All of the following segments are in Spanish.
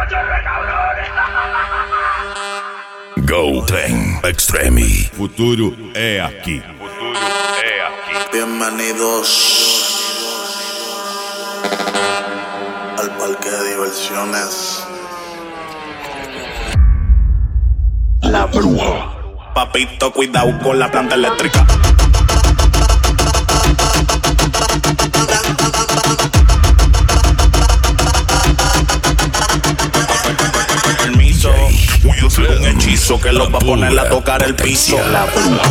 Go Trem Extreme. Futuro é aqui. Bienvenidos al parque de diversiones La Bruja. Papito, cuidado con la planta eléctrica. Permiso, yo soy un hechizo que los va a poner a tocar el piso. La Bruja.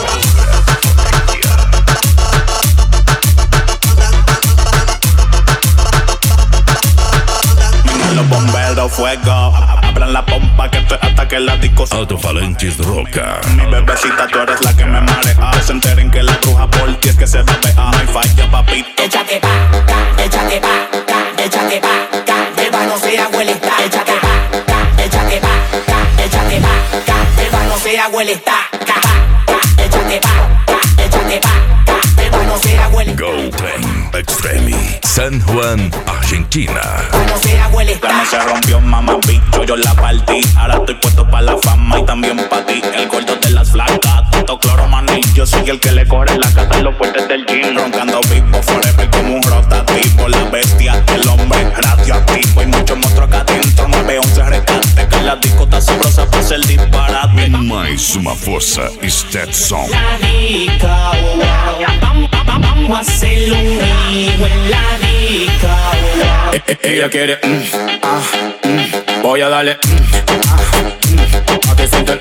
Los bomberos, fuego, abran la pompa que esto es hasta que la disco se... Altofalantes Roca. Mi bebecita, tú eres la que me marea. Se enteren que la bruja por ti es que se va a ver. No hay falla, papito. Échate pa', échate pa', échate pa', beba no sea abuelita. Échate pa', échate pa', échate pa', beba no sea abuelita. Échate pa', échate pa', beba no sea abuelita. Go Trem Extreme. San Juan, Argentina. No sea abuelita. La no se rompió, mamá, bicho, yo la partí. Ahora estoy puesto para la fama y también para ti. El gordo de las flacas, tanto cloro, maní. Yo soy el que le corre la casa en los fuertes del gym. Roncando vivo, forever como un rotativo. La bestia, el hombre radioactivo. Hay muchos monstruos acá adentro, 911 rescate. Que la disco está sabrosa para ser disparate. Mais uma força, Stetson. La disca, vamos a hacer un río en la disca. Ella quiere, voy a darle, a que sienta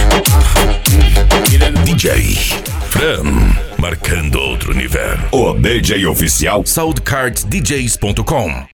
DJ Fran, marcando outro nível. O DJ oficial Soundcardsdjs.com